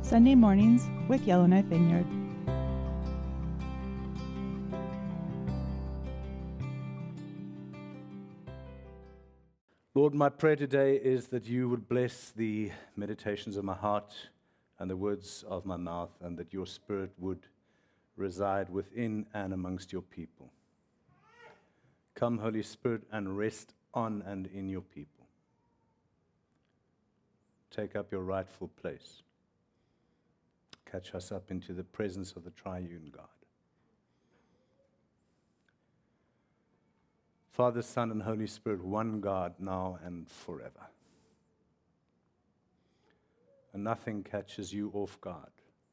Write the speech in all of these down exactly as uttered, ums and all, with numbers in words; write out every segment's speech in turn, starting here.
Sunday mornings with Yellowknife Vineyard. Lord, my prayer today is that you would bless the meditations of my heart and the words of my mouth, and that your Spirit would reside within and amongst your people. Come, Holy Spirit, and rest on and in your people. Take up your rightful place. Catch us up into the presence of the triune God. Father, Son, and Holy Spirit, one God, now and forever. And nothing catches you off guard.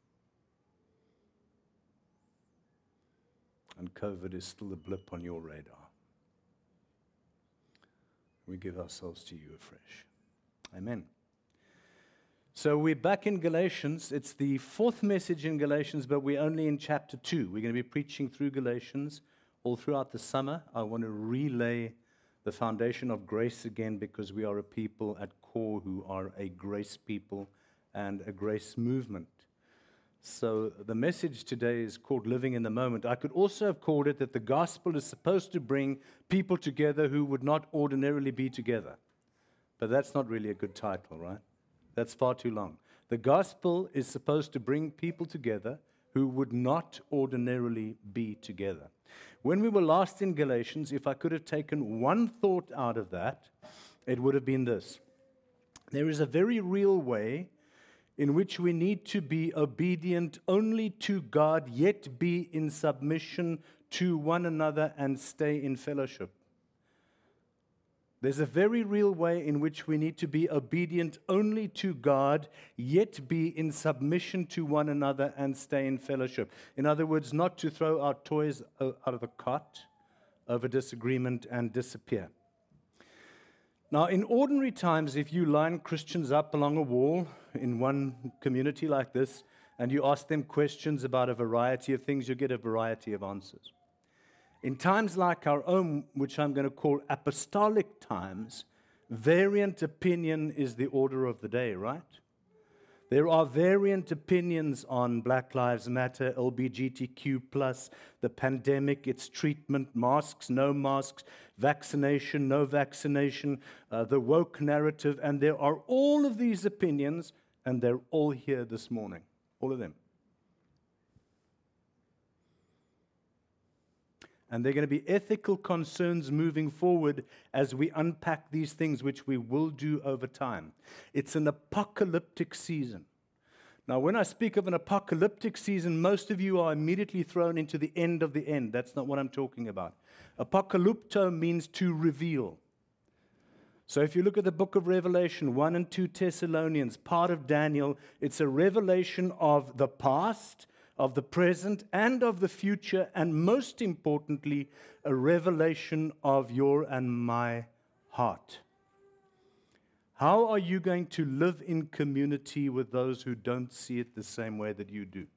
And COVID is still a blip on your radar. We give ourselves to you afresh. Amen. So we're back in Galatians. It's the fourth message in Galatians, but we're only in chapter two. We're going to be preaching through Galatians all throughout the summer. I want to relay the foundation of grace again, because we are a people at core who are a grace people and a grace movement. So the message today is called Living in the Moment. I could also have called it that the gospel is supposed to bring people together who would not ordinarily be together. But that's not really a good title, right? That's far too long. The gospel is supposed to bring people together who would not ordinarily be together. When we were last in Galatians, if I could have taken one thought out of that, it would have been this. There is a very real way in which we need to be obedient only to God, yet be in submission to one another and stay in fellowship. There's a very real way in which we need to be obedient only to God, yet be in submission to one another and stay in fellowship. In other words, not to throw our toys out of the cot over disagreement and disappear. Now, in ordinary times, if you line Christians up along a wall in one community like this, and you ask them questions about a variety of things, you get a variety of answers. In times like our own, which I'm going to call apostolic times, variant opinion is the order of the day, right? There are variant opinions on Black Lives Matter, L G B T Q plus, the pandemic, its treatment, masks, no masks, vaccination, no vaccination, uh, the woke narrative, and there are all of these opinions, and they're all here this morning, all of them. And they're going to be ethical concerns moving forward as we unpack these things, which we will do over time. It's an apocalyptic season. Now, when I speak of an apocalyptic season, most of you are immediately thrown into the end of the end. That's not what I'm talking about. Apocalypto means to reveal. So if you look at the book of Revelation, one and two Thessalonians, part of Daniel, it's a revelation of the past, of the present, and of the future, and most importantly, a revelation of your and my heart. How are you going to live in community with those who don't see it the same way that you do?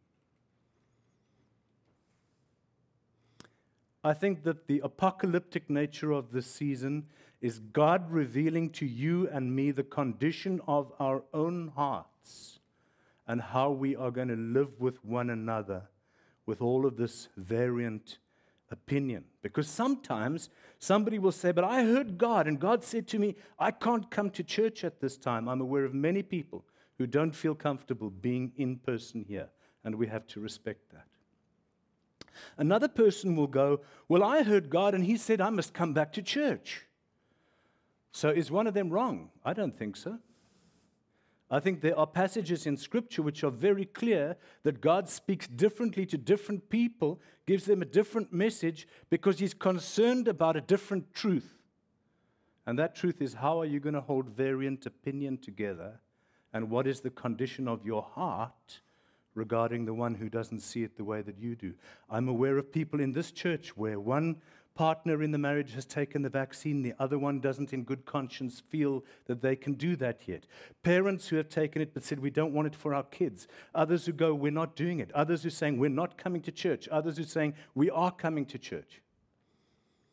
I think that the apocalyptic nature of this season is God revealing to you and me the condition of our own hearts, and how we are going to live with one another with all of this variant opinion. Because sometimes somebody will say, but I heard God, and God said to me, I can't come to church at this time. I'm aware of many people who don't feel comfortable being in person here, and we have to respect that. Another person will go, well, I heard God, and he said I must come back to church. So is one of them wrong? I don't think so. I think there are passages in Scripture which are very clear that God speaks differently to different people, gives them a different message because He's concerned about a different truth. And that truth is, how are you going to hold variant opinion together? And what is the condition of your heart regarding the one who doesn't see it the way that you do? I'm aware of people in this church where one partner in the marriage has taken the vaccine, the other one doesn't in good conscience feel that they can do that yet. Parents who have taken it but said, we don't want it for our kids. Others who go, we're not doing it. Others who are saying, we're not coming to church. Others who are saying, we are coming to church.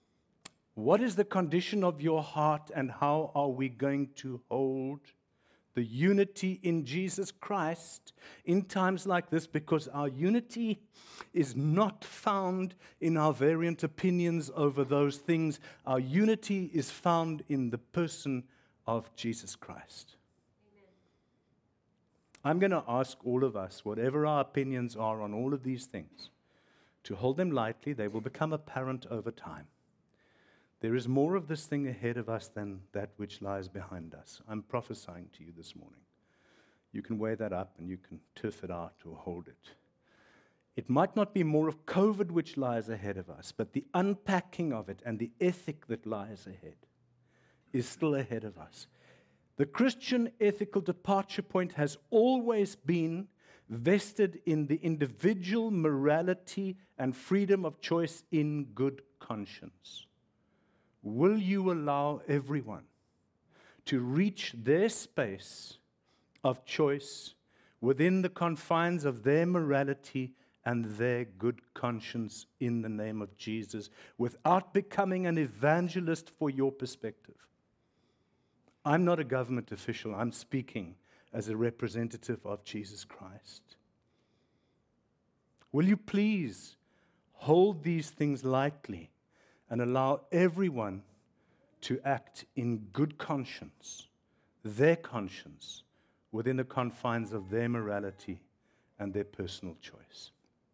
What is the condition of your heart, and how are we going to hold the unity in Jesus Christ in times like this, because our unity is not found in our variant opinions over those things. Our unity is found in the person of Jesus Christ. Amen. I'm going to ask all of us, whatever our opinions are on all of these things, to hold them lightly. They will become apparent over time. There is more of this thing ahead of us than that which lies behind us. I'm prophesying to you this morning. You can weigh that up and you can turf it out or hold it. It might not be more of COVID which lies ahead of us, but the unpacking of it and the ethic that lies ahead is still ahead of us. The Christian ethical departure point has always been vested in the individual morality and freedom of choice in good conscience. Will you allow everyone to reach their space of choice within the confines of their morality and their good conscience in the name of Jesus, without becoming an evangelist for your perspective? I'm not a government official. I'm speaking as a representative of Jesus Christ. Will you please hold these things lightly and allow everyone to act in good conscience, their conscience, within the confines of their morality and their personal choice?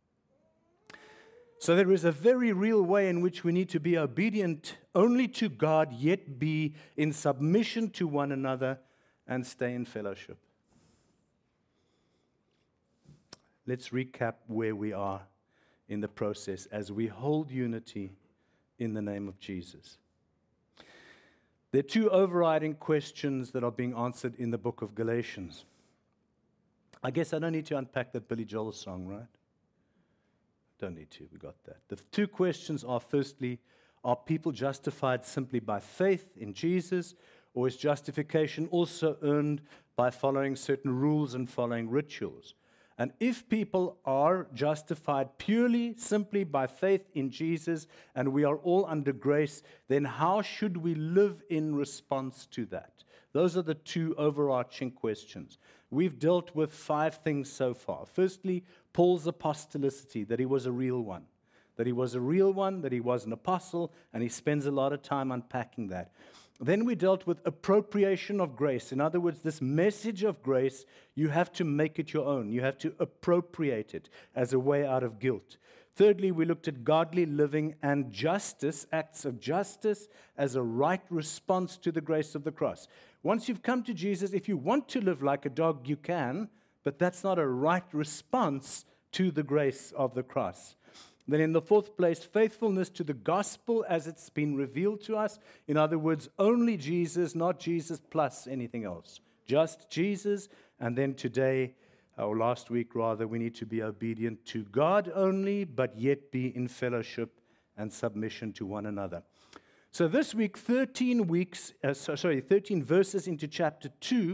So there is a very real way in which we need to be obedient only to God, yet be in submission to one another and stay in fellowship. Let's recap where we are in the process as we hold unity in the name of Jesus. There are two overriding questions that are being answered in the book of Galatians. I guess I don't need to unpack that Billy Joel song, right? Don't need to, we got that. The two questions are, firstly, are people justified simply by faith in Jesus, or is justification also earned by following certain rules and following rituals? And if people are justified purely, simply by faith in Jesus, and we are all under grace, then how should we live in response to that? Those are the two overarching questions. We've dealt with five things so far. Firstly, Paul's apostolicity, that he was a real one. That he was a real one, that he was an apostle, and he spends a lot of time unpacking that. Then we dealt with appropriation of grace. In other words, this message of grace, you have to make it your own. You have to appropriate it as a way out of guilt. Thirdly, we looked at godly living and justice, acts of justice, as a right response to the grace of the cross. Once you've come to Jesus, if you want to live like a dog, you can, but that's not a right response to the grace of the cross. Then in the fourth place, faithfulness to the gospel as it's been revealed to us. In other words, only Jesus, not Jesus plus anything else. Just Jesus. And then today, or last week rather, we need to be obedient to God only, but yet be in fellowship and submission to one another. So this week, thirteen weeks, uh, so, sorry, thirteen verses into chapter two,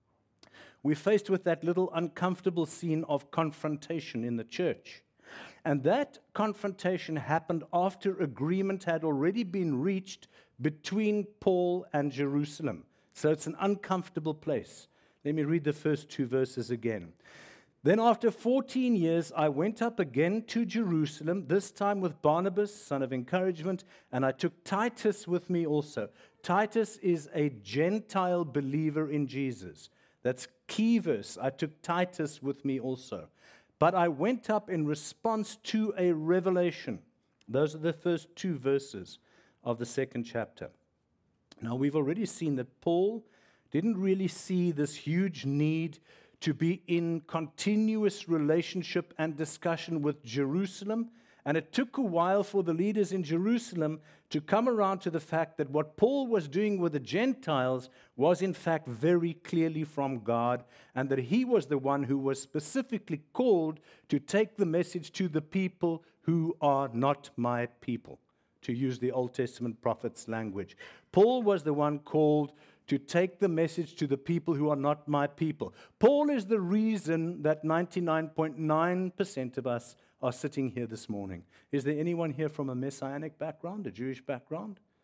we're faced with that little uncomfortable scene of confrontation in the church. And that confrontation happened after agreement had already been reached between Paul and Jerusalem. So it's an uncomfortable place. Let me read the first two verses again. Then after fourteen years, I went up again to Jerusalem, this time with Barnabas, son of encouragement, and I took Titus with me also. Titus is a Gentile believer in Jesus. That's key verse. I took Titus with me also. But I went up in response to a revelation. Those are the first two verses of the second chapter. Now, we've already seen that Paul didn't really see this huge need to be in continuous relationship and discussion with Jerusalem. And it took a while for the leaders in Jerusalem to come around to the fact that what Paul was doing with the Gentiles was in fact very clearly from God, and that he was the one who was specifically called to take the message to the people who are not my people, to use the Old Testament prophet's language. Paul was the one called to take the message to the people who are not my people. Paul is the reason that ninety-nine point nine percent of us are sitting here this morning. Is there anyone here from a Messianic background, a Jewish background?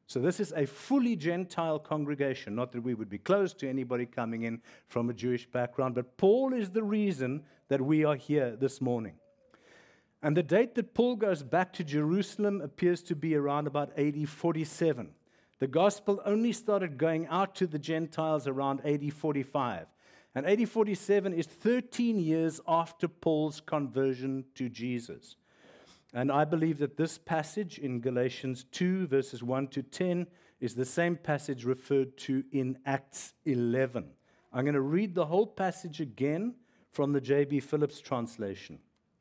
So this is a fully Gentile congregation, not that we would be close to anybody coming in from a Jewish background, but Paul is the reason that we are here this morning. And the date that Paul goes back to Jerusalem appears to be around about A D forty-seven. The gospel only started going out to the Gentiles around A D forty-five. And A D forty-seven is thirteen years after Paul's conversion to Jesus. And I believe that this passage in Galatians two, verses one to ten, is the same passage referred to in Acts eleven. I'm going to read the whole passage again from the J B Phillips translation.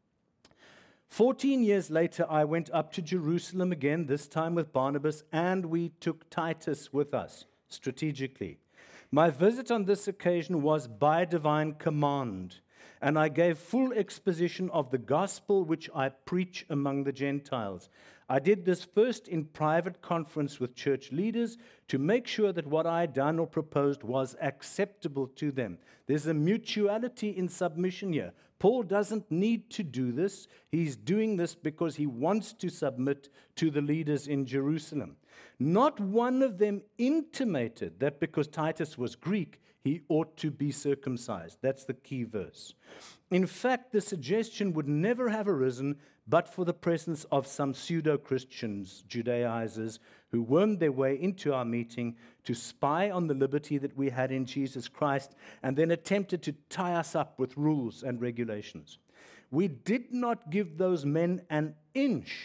Fourteen years later, I went up to Jerusalem again, this time with Barnabas, and we took Titus with us, strategically. My visit on this occasion was by divine command, and I gave full exposition of the gospel which I preach among the Gentiles. I did this first in private conference with church leaders to make sure that what I had done or proposed was acceptable to them. There's a mutuality in submission here. Paul doesn't need to do this. He's doing this because he wants to submit to the leaders in Jerusalem. Not one of them intimated that because Titus was Greek, he ought to be circumcised. That's the key verse. In fact, the suggestion would never have arisen but for the presence of some pseudo-Christians, Judaizers, who wormed their way into our meeting to spy on the liberty that we had in Jesus Christ and then attempted to tie us up with rules and regulations. We did not give those men an inch.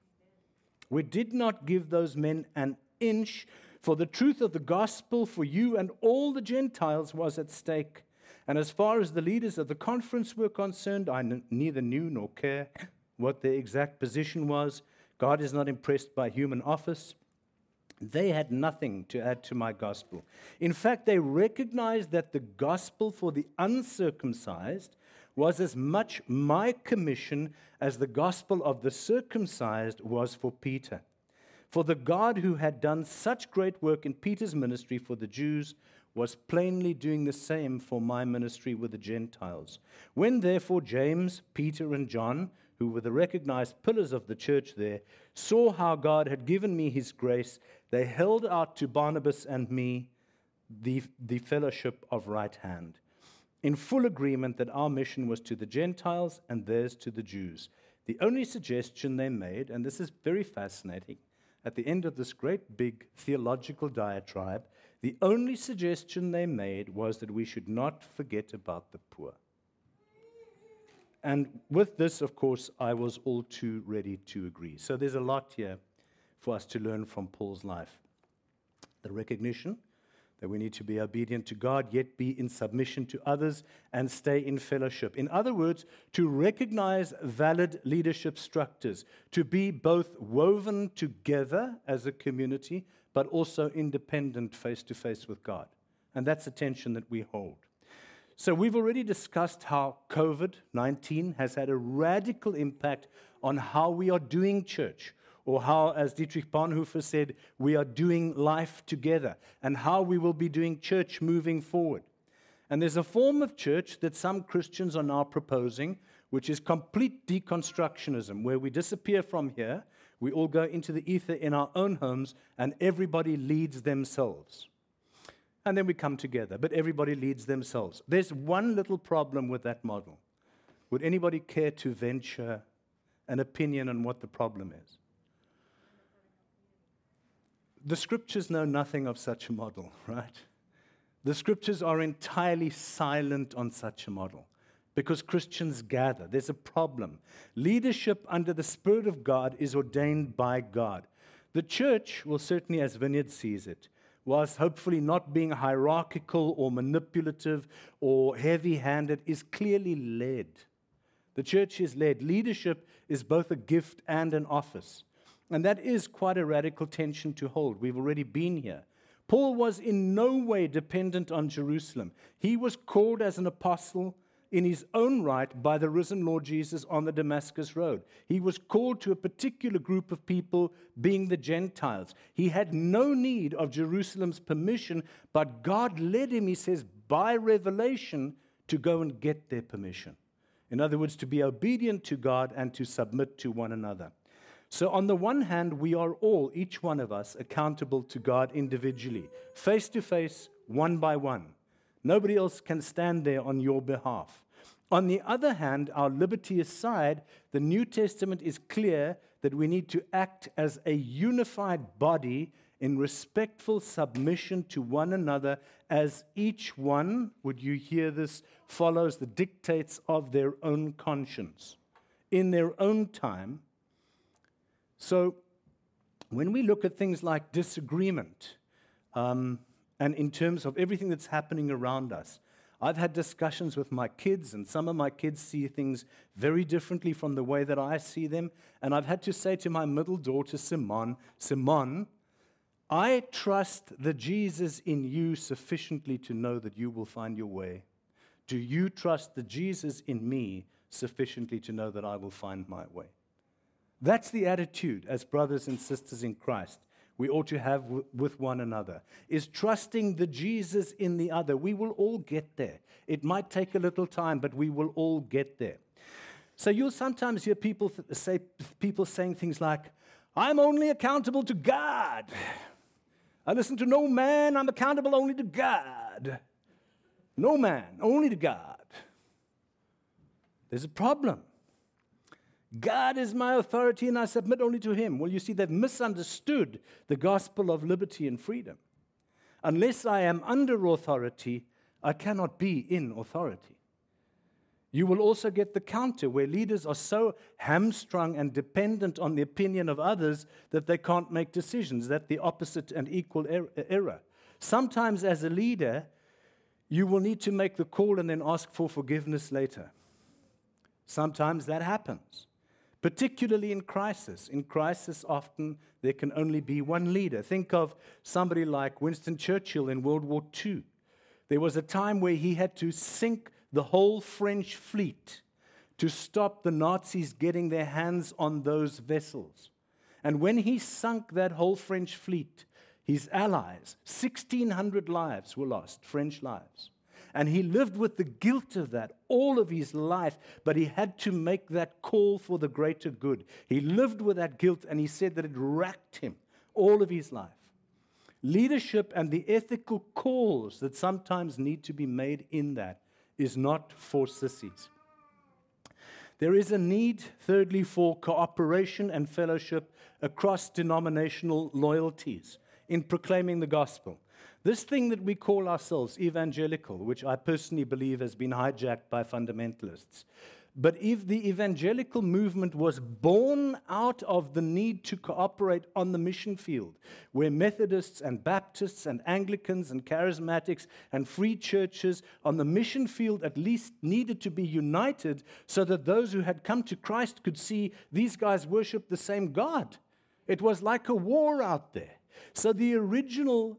We did not give those men an inch, for the truth of the gospel for you and all the Gentiles was at stake. And as far as the leaders of the conference were concerned, I n- neither knew nor care what their exact position was. God is not impressed by human office. They had nothing to add to my gospel. In fact, they recognized that the gospel for the uncircumcised was as much my commission as the gospel of the circumcised was for Peter. For the God who had done such great work in Peter's ministry for the Jews was plainly doing the same for my ministry with the Gentiles. When therefore James, Peter, and John, who were the recognized pillars of the church there, saw how God had given me his grace, they held out to Barnabas and me the, the fellowship of right hand, in full agreement that our mission was to the Gentiles and theirs to the Jews. The only suggestion they made, and this is very fascinating, at the end of this great big theological diatribe, the only suggestion they made was that we should not forget about the poor. And with this, of course, I was all too ready to agree. So there's a lot here for us to learn from Paul's life. The recognition that we need to be obedient to God, yet be in submission to others and stay in fellowship. In other words, to recognize valid leadership structures, to be both woven together as a community, but also independent face-to-face with God. And that's a tension that we hold. So we've already discussed how COVID nineteen has had a radical impact on how we are doing church, or how, as Dietrich Bonhoeffer said, we are doing life together, and how we will be doing church moving forward. And there's a form of church that some Christians are now proposing, which is complete deconstructionism, where we disappear from here, we all go into the ether in our own homes, and everybody leads themselves. And then we come together, but everybody leads themselves. There's one little problem with that model. Would anybody care to venture an opinion on what the problem is? The scriptures know nothing of such a model, right? The scriptures are entirely silent on such a model because Christians gather. There's a problem. Leadership under the Spirit of God is ordained by God. The church, well, certainly as Vineyard sees it, whilst hopefully not being hierarchical or manipulative or heavy-handed, is clearly led. The church is led. Leadership is both a gift and an office. And that is quite a radical tension to hold. We've already been here. Paul was in no way dependent on Jerusalem. He was called as an apostle in his own right by the risen Lord Jesus on the Damascus Road. He was called to a particular group of people, being the Gentiles. He had no need of Jerusalem's permission, but God led him, he says, by revelation to go and get their permission. In other words, to be obedient to God and to submit to one another. So on the one hand, we are all, each one of us, accountable to God individually, face to face, one by one. Nobody else can stand there on your behalf. On the other hand, our liberty aside, the New Testament is clear that we need to act as a unified body in respectful submission to one another, as each one, would you hear this, follows the dictates of their own conscience, in their own time. So when we look at things like disagreement, um, and in terms of everything that's happening around us, I've had discussions with my kids, and some of my kids see things very differently from the way that I see them. And I've had to say to my middle daughter, Simone, Simone, I trust the Jesus in you sufficiently to know that you will find your way. Do you trust the Jesus in me sufficiently to know that I will find my way? That's the attitude as brothers and sisters in Christ we ought to have w- with one another, is trusting the Jesus in the other. We will all get there. It might take a little time, but we will all get there. So you'll sometimes hear people th- say people saying things like, I'm only accountable to God. I listen to no man. I'm accountable only to God. No man, only to God. There's a problem. God is my authority and I submit only to him. Well, you see, they've misunderstood the gospel of liberty and freedom. Unless I am under authority, I cannot be in authority. You will also get the counter, where leaders are so hamstrung and dependent on the opinion of others that they can't make decisions. That's the opposite and equal er- error. Sometimes as a leader, you will need to make the call and then ask for forgiveness later. Sometimes that happens. Particularly in crisis. In crisis, often there can only be one leader. Think of somebody like Winston Churchill in World War Two. There was a time where he had to sink the whole French fleet to stop the Nazis getting their hands on those vessels. And when he sunk that whole French fleet, his allies, sixteen hundred lives were lost, French lives. And he lived with the guilt of that all of his life, but he had to make that call for the greater good. He lived with that guilt, and he said that it racked him all of his life. Leadership and the ethical calls that sometimes need to be made in that is not for sissies. There is a need, thirdly, for cooperation and fellowship across denominational loyalties in proclaiming the gospel. This thing that we call ourselves evangelical, which I personally believe has been hijacked by fundamentalists. But if the evangelical movement was born out of the need to cooperate on the mission field, where Methodists and Baptists and Anglicans and Charismatics and free churches on the mission field at least needed to be united so that those who had come to Christ could see these guys worship the same God. It was like a war out there. So the original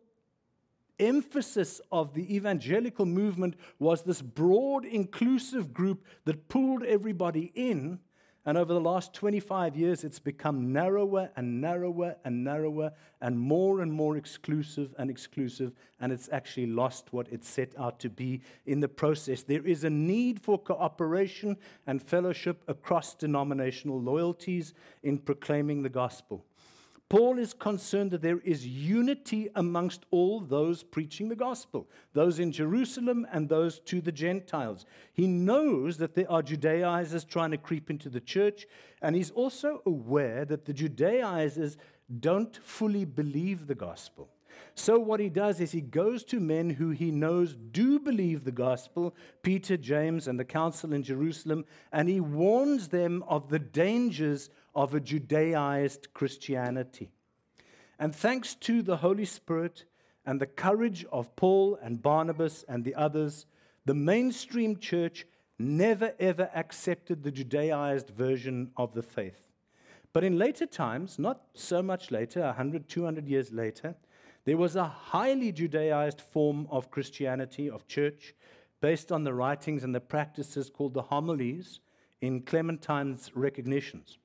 emphasis of the evangelical movement was this broad, inclusive group that pulled everybody in. And over the last twenty-five years, it's become narrower and narrower and narrower and more and more exclusive and exclusive. And it's actually lost what it set out to be in the process. There is a need for cooperation and fellowship across denominational loyalties in proclaiming the gospel. Paul is concerned that there is unity amongst all those preaching the gospel, those in Jerusalem and those to the Gentiles. He knows that there are Judaizers trying to creep into the church, and he's also aware that the Judaizers don't fully believe the gospel. So what he does is he goes to men who he knows do believe the gospel, Peter, James, and the council in Jerusalem, and he warns them of the dangers of a Judaized Christianity. And thanks to the Holy Spirit and the courage of Paul and Barnabas and the others, the mainstream church never ever accepted the Judaized version of the faith. But in later times, not so much later, one hundred, two hundred years later, there was a highly Judaized form of Christianity, of church, based on the writings and the practices called the homilies in Clementine's recognitions.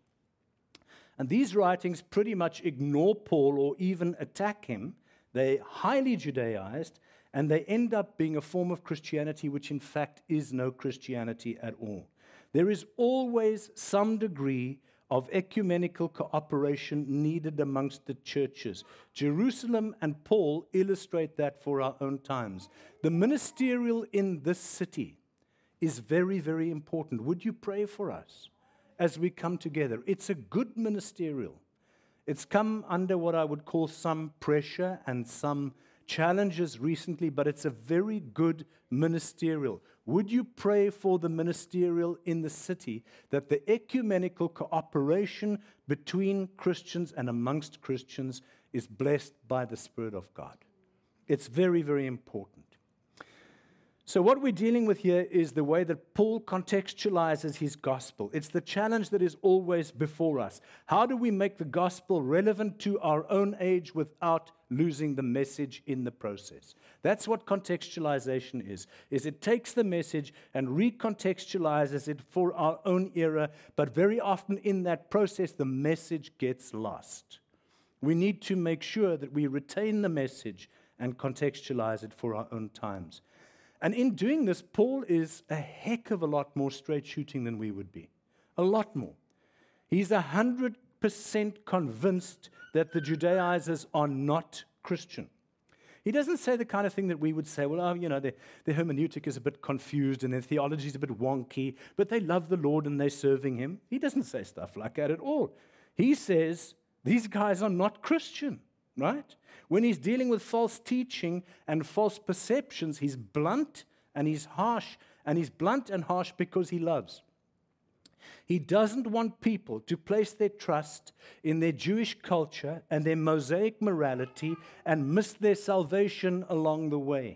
And these writings pretty much ignore Paul or even attack him. They're highly Judaized, and they end up being a form of Christianity which in fact is no Christianity at all. There is always some degree of ecumenical cooperation needed amongst the churches. Jerusalem and Paul illustrate that for our own times. The ministerial in this city is very, very important. Would you pray for us as we come together? It's a good ministerial. It's come under what I would call some pressure and some challenges recently, but it's a very good ministerial. Would you pray for the ministerial in the city, that the ecumenical cooperation between Christians and amongst Christians is blessed by the Spirit of God? It's very, very important. So what we're dealing with here is the way that Paul contextualizes his gospel. It's the challenge that is always before us. How do we make the gospel relevant to our own age without losing the message in the process? That's what contextualization is, is it takes the message and recontextualizes it for our own era, but very often in that process, the message gets lost. We need to make sure that we retain the message and contextualize it for our own times. And in doing this, Paul is a heck of a lot more straight shooting than we would be. A lot more. He's one hundred percent convinced that the Judaizers are not Christian. He doesn't say the kind of thing that we would say, well, oh, you know, their, their hermeneutic is a bit confused and their theology is a bit wonky, but they love the Lord and they're serving Him. He doesn't say stuff like that at all. He says, these guys are not Christian. Right? When he's dealing with false teaching and false perceptions, he's blunt and he's harsh, and he's blunt and harsh because he loves. He doesn't want people to place their trust in their Jewish culture and their Mosaic morality and miss their salvation along the way.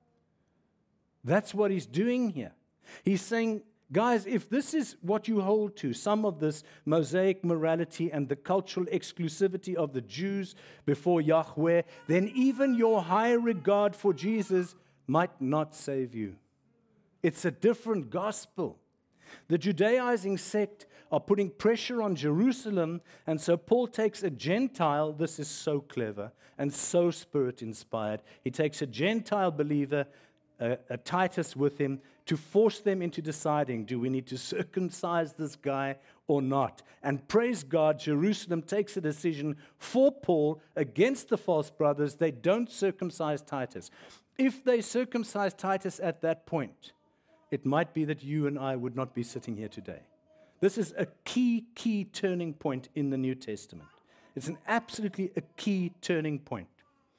That's what he's doing here. He's saying, guys, if this is what you hold to, some of this Mosaic morality and the cultural exclusivity of the Jews before Yahweh, then even your higher regard for Jesus might not save you. It's a different gospel. The Judaizing sect are putting pressure on Jerusalem, and so Paul takes a Gentile. This is so clever and so Spirit-inspired. He takes a Gentile believer, a, a Titus with him, to force them into deciding, do we need to circumcise this guy or not? And praise God, Jerusalem takes a decision for Paul against the false brothers. They don't circumcise Titus. If they circumcise Titus at that point, it might be that you and I would not be sitting here today. This is a key, key turning point in the New Testament. It's an absolutely a key turning point.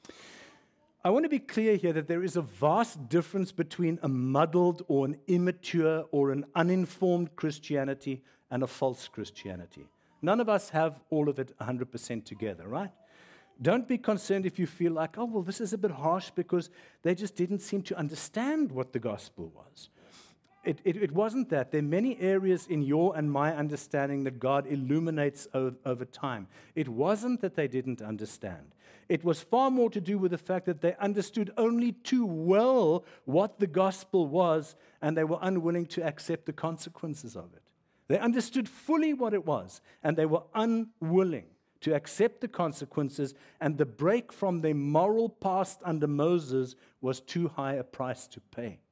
I want to be clear here that there is a vast difference between a muddled or an immature or an uninformed Christianity and a false Christianity. None of us have all of it one hundred percent together, right? Don't be concerned if you feel like, oh, well, this is a bit harsh because they just didn't seem to understand what the gospel was. It, it, it wasn't that. There are many areas in your and my understanding that God illuminates over, over time. It wasn't that they didn't understand. It was far more to do with the fact that they understood only too well what the gospel was, and they were unwilling to accept the consequences of it. They understood fully what it was, and they were unwilling to accept the consequences, and the break from their moral past under Moses was too high a price to pay.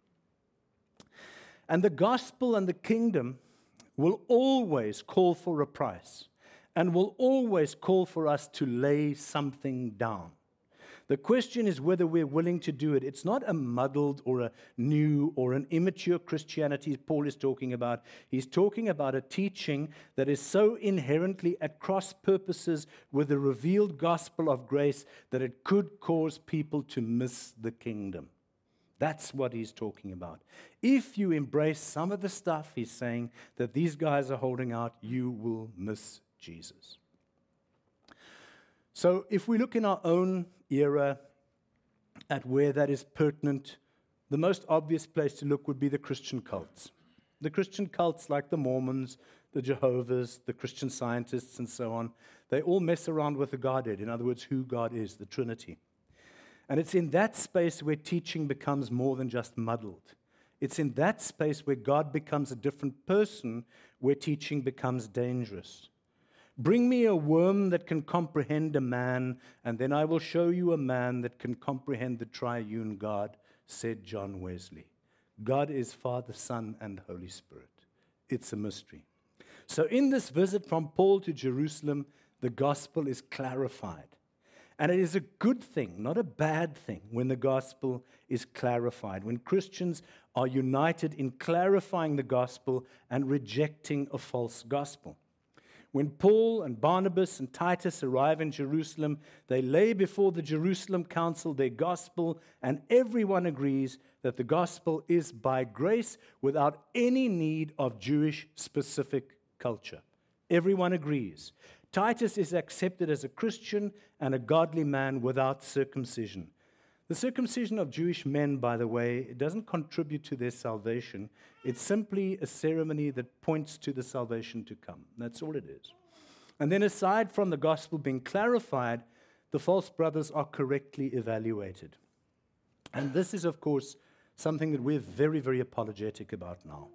And the gospel and the kingdom will always call for a price and will always call for us to lay something down. The question is whether we're willing to do it. It's not a muddled or a new or an immature Christianity Paul is talking about. He's talking about a teaching that is so inherently at cross purposes with the revealed gospel of grace that it could cause people to miss the kingdom. That's what he's talking about. If you embrace some of the stuff he's saying that these guys are holding out, you will miss Jesus. So if we look in our own era at where that is pertinent, the most obvious place to look would be the Christian cults. The Christian cults like the Mormons, the Jehovah's, the Christian Scientists, and so on, they all mess around with the Godhead. In other words, who God is, the Trinity. And it's in that space where teaching becomes more than just muddled. It's in that space where God becomes a different person, where teaching becomes dangerous. Bring me a worm that can comprehend a man, and then I will show you a man that can comprehend the triune God, said John Wesley. God is Father, Son, and Holy Spirit. It's a mystery. So in this visit from Paul to Jerusalem, the gospel is clarified. And it is a good thing, not a bad thing, when the gospel is clarified, when Christians are united in clarifying the gospel and rejecting a false gospel. When Paul and Barnabas and Titus arrive in Jerusalem, they lay before the Jerusalem council their gospel, and everyone agrees that the gospel is by grace without any need of Jewish-specific culture. Everyone agrees. Titus is accepted as a Christian and a godly man without circumcision. The circumcision of Jewish men, by the way, it doesn't contribute to their salvation. It's simply a ceremony that points to the salvation to come. That's all it is. And then aside from the gospel being clarified, the false brothers are correctly evaluated. And this is, of course, something that we're very, very apologetic about now.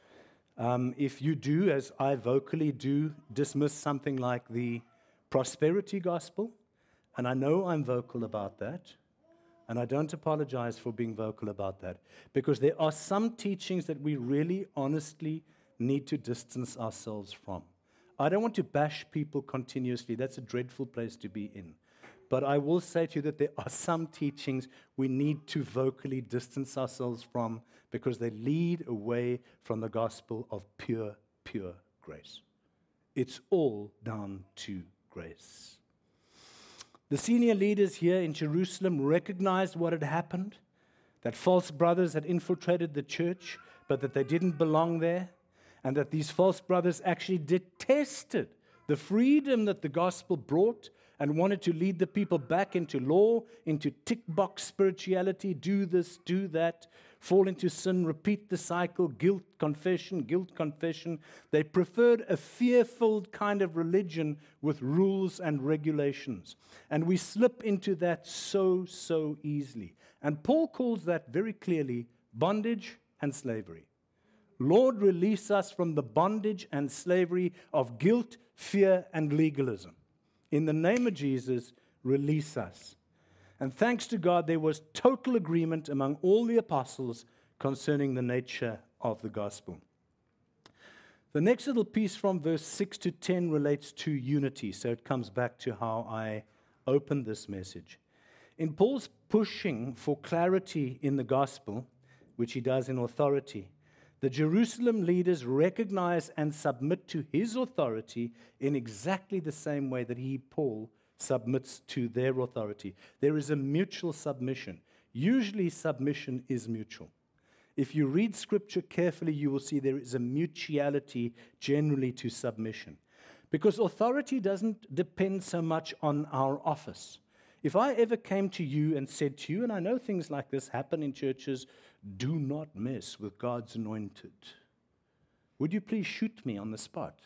Um, if you do, as I vocally do, dismiss something like the prosperity gospel, and I know I'm vocal about that, and I don't apologize for being vocal about that, because there are some teachings that we really honestly need to distance ourselves from. I don't want to bash people continuously. That's a dreadful place to be in. But I will say to you that there are some teachings we need to vocally distance ourselves from because they lead away from the gospel of pure, pure grace. It's all down to grace. The senior leaders here in Jerusalem recognized what had happened, that false brothers had infiltrated the church, but that they didn't belong there, and that these false brothers actually detested the freedom that the gospel brought and wanted to lead the people back into law, into tick-box spirituality, do this, do that, fall into sin, repeat the cycle, guilt, confession, guilt, confession. They preferred a fear-filled kind of religion with rules and regulations. And we slip into that so, so easily. And Paul calls that very clearly bondage and slavery. Lord, release us from the bondage and slavery of guilt, fear, and legalism. In the name of Jesus, release us. And thanks to God, there was total agreement among all the apostles concerning the nature of the gospel. The next little piece from verse six to ten relates to unity, so it comes back to how I opened this message. In Paul's pushing for clarity in the gospel, which he does in authority, the Jerusalem leaders recognize and submit to his authority in exactly the same way that he, Paul, submits to their authority. There is a mutual submission. Usually submission is mutual. If you read Scripture carefully, you will see there is a mutuality generally to submission. Because authority doesn't depend so much on our office. If I ever came to you and said to you, and I know things like this happen in churches, do not mess with God's anointed, would you please shoot me on the spot?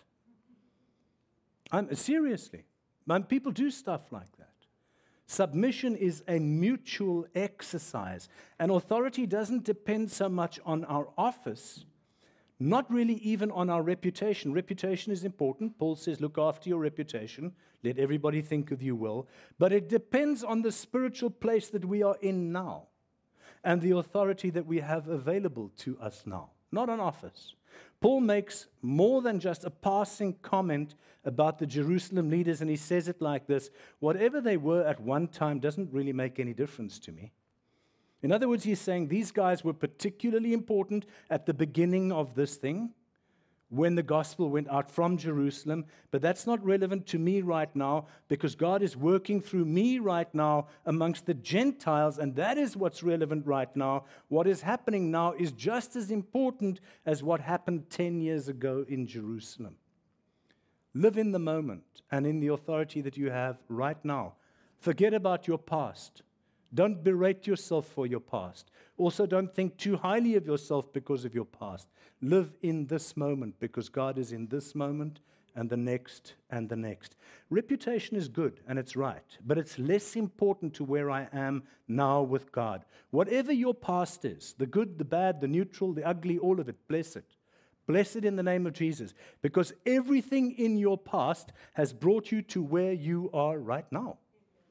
I'm, seriously, man, people do stuff like that. Submission is a mutual exercise, and authority doesn't depend so much on our office, not really even on our reputation. Reputation is important. Paul says, look after your reputation. Let everybody think of you well. But it depends on the spiritual place that we are in now and the authority that we have available to us now, not on office. Paul makes more than just a passing comment about the Jerusalem leaders, and he says it like this: whatever they were at one time doesn't really make any difference to me. In other words, he's saying these guys were particularly important at the beginning of this thing, when the gospel went out from Jerusalem, but that's not relevant to me right now because God is working through me right now amongst the Gentiles, and that is what's relevant right now. What is happening now is just as important as what happened ten years ago in Jerusalem. Live in the moment and in the authority that you have right now. Forget about your past. Don't berate yourself for your past. Also, don't think too highly of yourself because of your past. Live in this moment because God is in this moment and the next and the next. Reputation is good and it's right, but it's less important to where I am now with God. Whatever your past is, the good, the bad, the neutral, the ugly, all of it, bless it. Bless it in the name of Jesus, because everything in your past has brought you to where you are right now.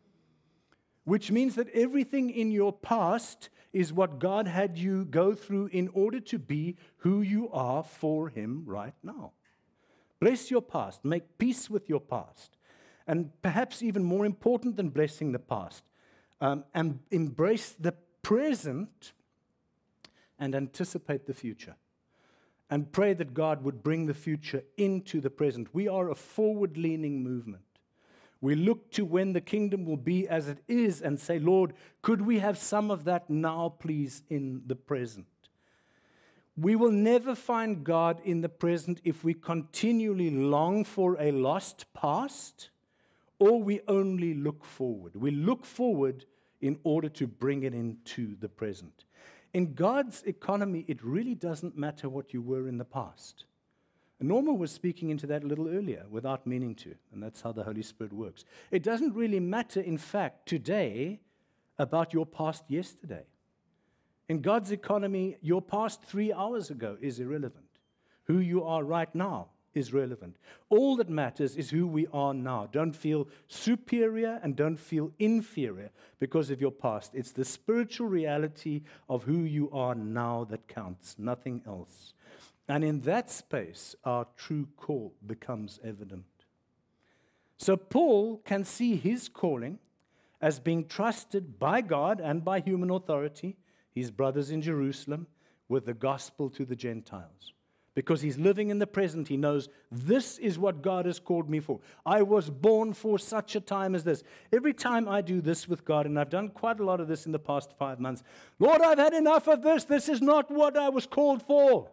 Which means that everything in your past is what God had you go through in order to be who you are for Him right now. Bless your past. Make peace with your past. And perhaps even more important than blessing the past, um, and embrace the present and anticipate the future. And pray that God would bring the future into the present. We are a forward-leaning movement. We look to when the kingdom will be as it is and say, Lord, could we have some of that now, please, in the present? We will never find God in the present if we continually long for a lost past, or we only look forward. We look forward in order to bring it into the present. In God's economy, it really doesn't matter what you were in the past. And Norma was speaking into that a little earlier without meaning to, and that's how the Holy Spirit works. It doesn't really matter, in fact, today about your past yesterday. In God's economy, your past three hours ago is irrelevant. Who you are right now is relevant. All that matters is who we are now. Don't feel superior and don't feel inferior because of your past. It's the spiritual reality of who you are now that counts, nothing else. And in that space, our true call becomes evident. So Paul can see his calling as being trusted by God and by human authority, his brothers in Jerusalem, with the gospel to the Gentiles. Because he's living in the present, he knows this is what God has called me for. I was born for such a time as this. Every time I do this with God, and I've done quite a lot of this in the past five months, Lord, I've had enough of this. This is not what I was called for.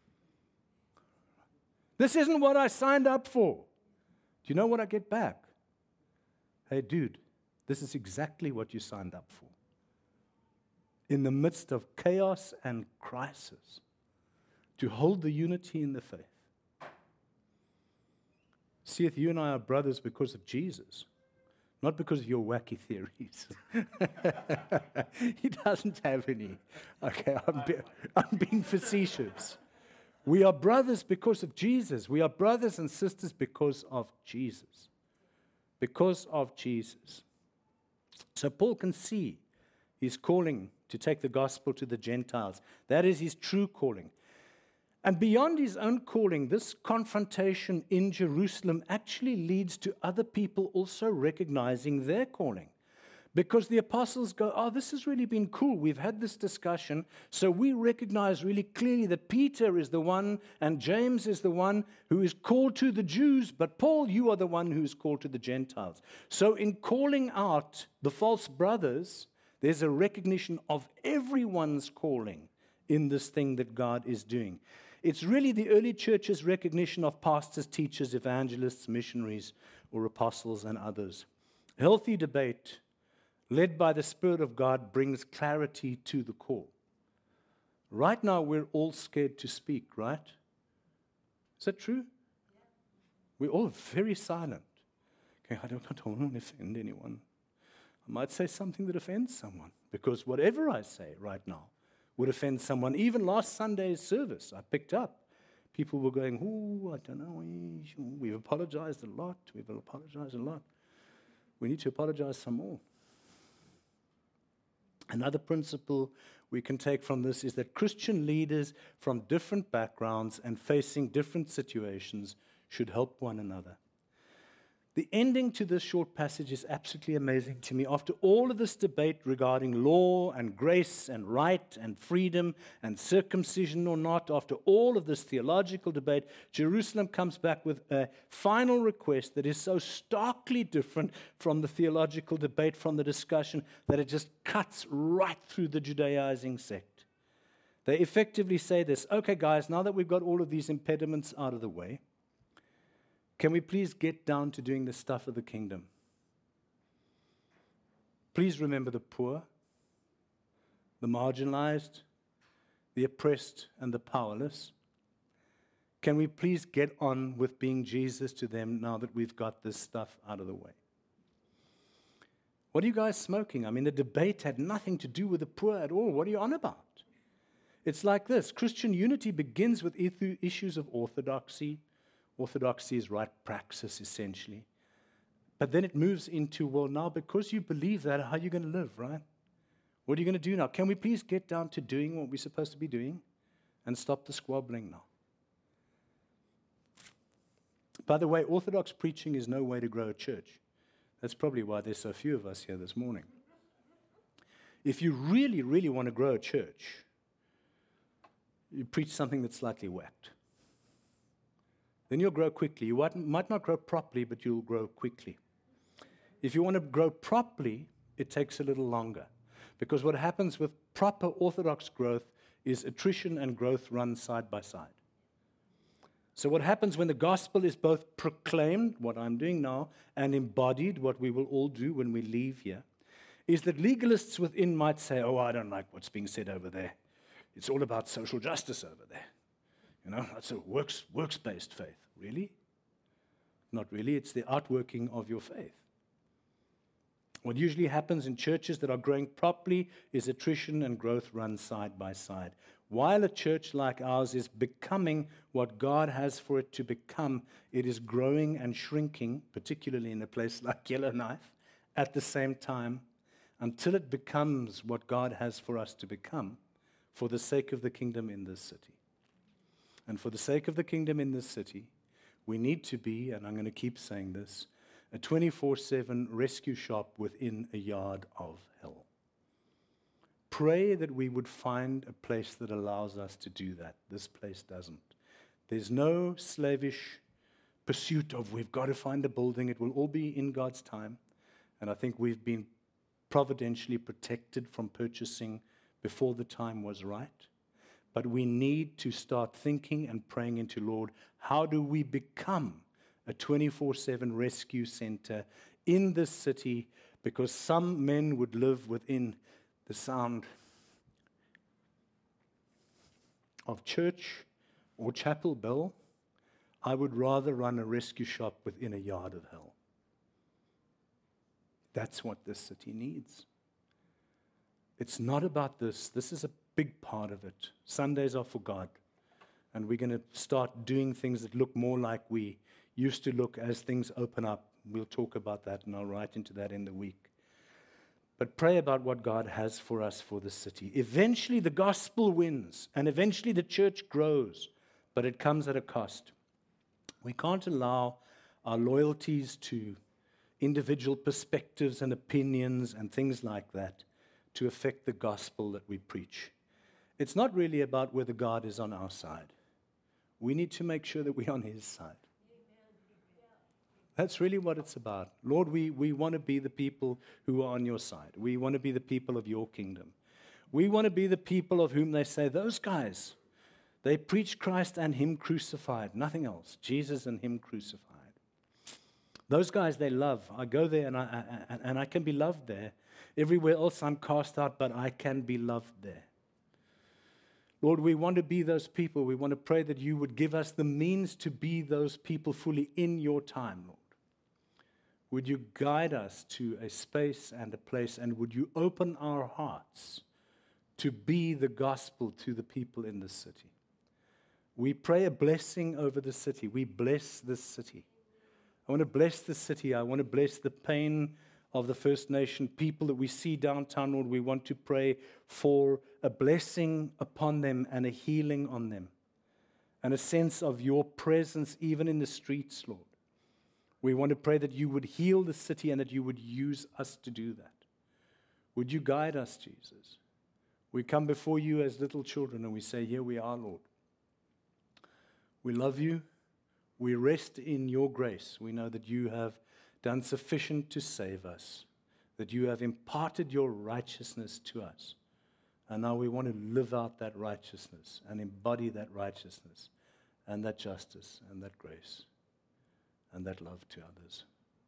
This isn't what I signed up for. Do you know what I get back? Hey, dude, this is exactly what you signed up for. In the midst of chaos and crisis, to hold the unity in the faith. See, if you and I are brothers because of Jesus, not because of your wacky theories. He doesn't have any. Okay, I'm, be, I'm being facetious. We are brothers because of Jesus. We are brothers and sisters because of Jesus. Because of Jesus. So Paul can see his calling to take the gospel to the Gentiles. That is his true calling. And beyond his own calling, this confrontation in Jerusalem actually leads to other people also recognizing their calling. Because the apostles go, oh, this has really been cool. We've had this discussion. So we recognize really clearly that Peter is the one and James is the one who is called to the Jews. But Paul, you are the one who is called to the Gentiles. So in calling out the false brothers, there's a recognition of everyone's calling in this thing that God is doing. It's really the early church's recognition of pastors, teachers, evangelists, missionaries, or apostles and others. Healthy debate led by the Spirit of God brings clarity to the call. Right now, we're all scared to speak, right? Is that true? We're all very silent. Okay, I don't, I don't want to offend anyone. I might say something that offends someone, because whatever I say right now would offend someone. Even last Sunday's service, I picked up. People were going, oh, I don't know, we've apologized a lot, we've apologized a lot. We need to apologize some more. Another principle we can take from this is that Christian leaders from different backgrounds and facing different situations should help one another. The ending to this short passage is absolutely amazing to me. After all of this debate regarding law and grace and right and freedom and circumcision or not, after all of this theological debate, Jerusalem comes back with a final request that is so starkly different from the theological debate, from the discussion, that it just cuts right through the Judaizing sect. They effectively say this, okay guys, now that we've got all of these impediments out of the way, can we please get down to doing the stuff of the kingdom? Please remember the poor, the marginalized, the oppressed, and the powerless. Can we please get on with being Jesus to them now that we've got this stuff out of the way? What are you guys smoking? I mean, the debate had nothing to do with the poor at all. What are you on about? It's like this. Christian unity begins with issues of orthodoxy. Orthodoxy is right praxis, essentially. But then it moves into, well, now because you believe that, how are you going to live, right? What are you going to do now? Can we please get down to doing what we're supposed to be doing and stop the squabbling now? By the way, orthodox preaching is no way to grow a church. That's probably why there's so few of us here this morning. If you really, really want to grow a church, you preach something that's slightly whacked. Then you'll grow quickly. You might not grow properly, but you'll grow quickly. If you want to grow properly, it takes a little longer. Because what happens with proper orthodox growth is attrition and growth run side by side. So what happens when the gospel is both proclaimed, what I'm doing now, and embodied, what we will all do when we leave here, is that legalists within might say, oh, I don't like what's being said over there. It's all about social justice over there. You know, that's a works, works-based faith. Really? Not really. It's the outworking of your faith. What usually happens in churches that are growing properly is attrition and growth run side by side. While a church like ours is becoming what God has for it to become, it is growing and shrinking, particularly in a place like Yellowknife, at the same time, until it becomes what God has for us to become for the sake of the kingdom in this city. And for the sake of the kingdom in this city, we need to be, and I'm going to keep saying this, a twenty-four seven rescue shop within a yard of hell. Pray that we would find a place that allows us to do that. This place doesn't. There's no slavish pursuit of we've got to find a building. It will all be in God's time. And I think we've been providentially protected from purchasing before the time was right. But we need to start thinking and praying into, Lord, how do we become a twenty-four seven rescue center in this city? Because some men would live within the sound of church or chapel bell. I would rather run a rescue shop within a yard of hell. That's what this city needs. It's not about this. This is a big part of it. Sundays are for God. And we're going to start doing things that look more like we used to look as things open up. We'll talk about that, and I'll write into that in the week. But pray about what God has for us for the city. Eventually the gospel wins, and eventually the church grows, but it comes at a cost. We can't allow our loyalties to individual perspectives and opinions and things like that to affect the gospel that we preach. It's not really about whether God is on our side. We need to make sure that we're on His side. That's really what it's about. Lord, we, we want to be the people who are on your side. We want to be the people of your kingdom. We want to be the people of whom they say, those guys, they preach Christ and Him crucified, nothing else. Jesus and Him crucified. Those guys they love. I go there and I, I, and I can be loved there. Everywhere else I'm cast out, but I can be loved there. Lord, we want to be those people. We want to pray that you would give us the means to be those people fully in your time, Lord. Would you guide us to a space and a place, and would you open our hearts to be the gospel to the people in this city? We pray a blessing over the city. We bless this city. I want to bless the city. I want to bless the pain of the First Nation people that we see downtown, Lord. We want to pray for a blessing upon them and a healing on them and a sense of your presence even in the streets, Lord. We want to pray that you would heal the city and that you would use us to do that. Would you guide us, Jesus? We come before you as little children and we say, here we are, Lord. We love you. We rest in your grace. We know that you have done sufficient to save us, that you have imparted your righteousness to us. And now we want to live out that righteousness and embody that righteousness and that justice and that grace and that love to others.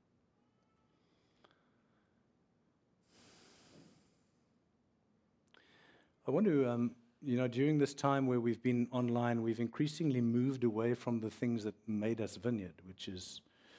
I want to, um, you know, during this time where we've been online, we've increasingly moved away from the things that made us Vineyard, which is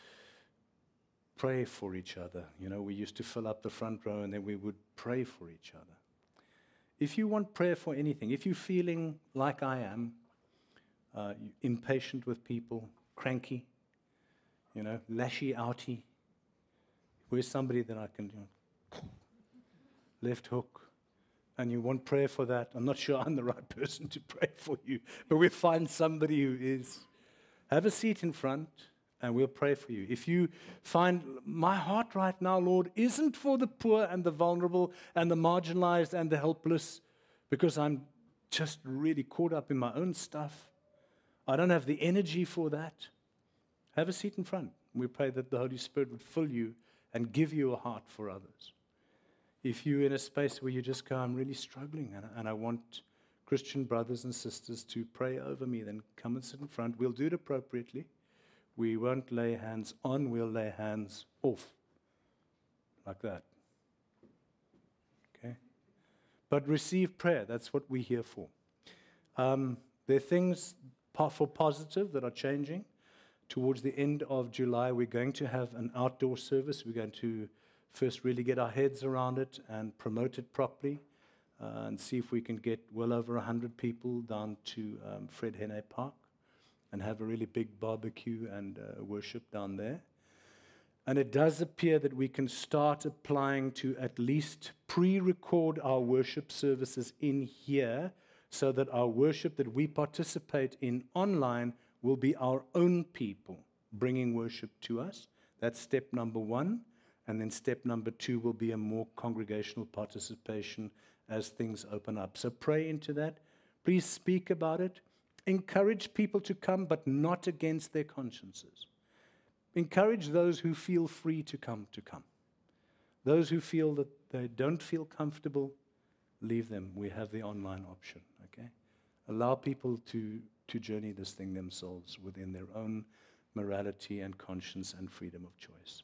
pray for each other. You know, we used to fill up the front row and then we would pray for each other. If you want prayer for anything, if you're feeling like I am, uh, impatient with people, cranky, you know, lashy-outy, where's somebody that I can, you know, left hook, and you want prayer for that, I'm not sure I'm the right person to pray for you, but we'll find somebody who is. Have a seat in front, and we'll pray for you. If you find my heart right now, Lord, isn't for the poor and the vulnerable and the marginalized and the helpless, because I'm just really caught up in my own stuff. I don't have the energy for that. Have a seat in front. We pray that the Holy Spirit would fill you and give you a heart for others. If you're in a space where you just go, I'm really struggling, and, and I want Christian brothers and sisters to pray over me, then come and sit in front. We'll do it appropriately. We won't lay hands on, we'll lay hands off. Like that. Okay? But receive prayer. That's what we're here for. Um, there are things for positive that are changing. Towards the end of July, we're going to have an outdoor service. We're going to first really get our heads around it and promote it properly, uh, and see if we can get well over one hundred people down to um, Fred Henne Park and have a really big barbecue and uh, worship down there. And it does appear that we can start applying to at least pre-record our worship services in here, so that our worship that we participate in online will be our own people bringing worship to us. That's step number one. And then step number two will be a more congregational participation as things open up. So pray into that. Please speak about it. Encourage people to come, but not against their consciences. Encourage those who feel free to come to come. Those who feel that they don't feel comfortable, leave them. We have the online option, okay? Allow people to, to journey this thing themselves within their own morality and conscience and freedom of choice.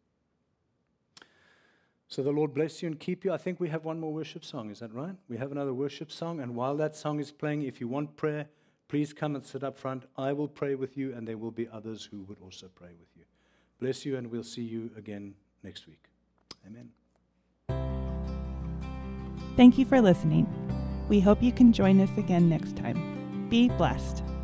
So the Lord bless you and keep you. I think we have one more worship song. Is that right? We have another worship song. And while that song is playing, if you want prayer, please come and sit up front. I will pray with you, and there will be others who would also pray with you. Bless you, and we'll see you again next week. Amen. Thank you for listening. We hope you can join us again next time. Be blessed.